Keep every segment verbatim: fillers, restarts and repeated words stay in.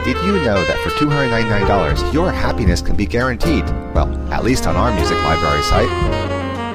Did you know that for two hundred ninety-nine dollars, your happiness can be guaranteed? Well, at least on our music library site.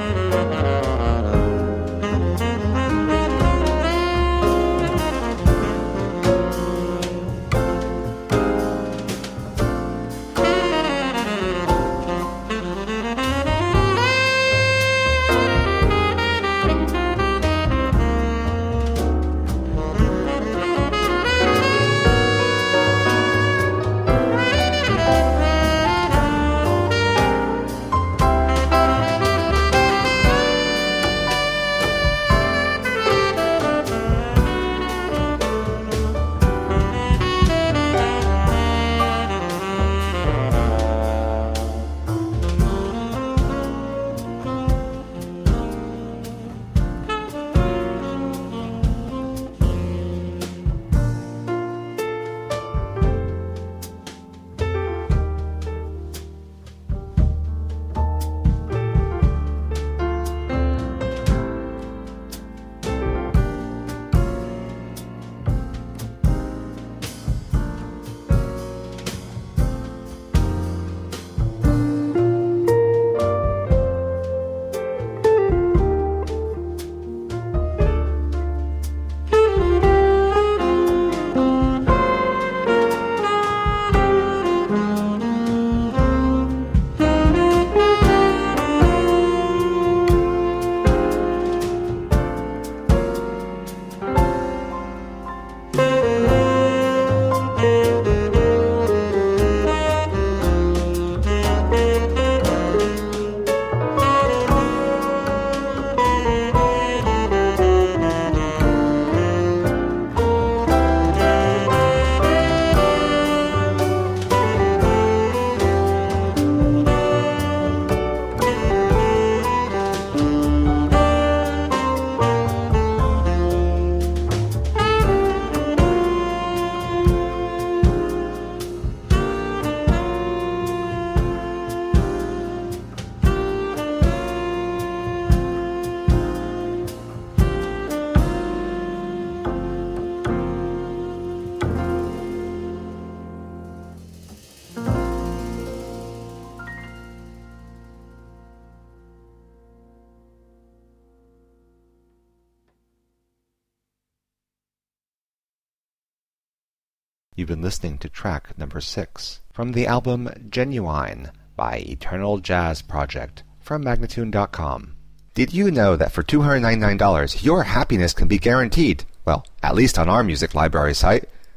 You've been listening to track number six from the album Genuine by Eternal Jazz Project from Magnatune dot com. Did you know that for two hundred ninety-nine dollars, your happiness can be guaranteed? Well, at least on our music library site.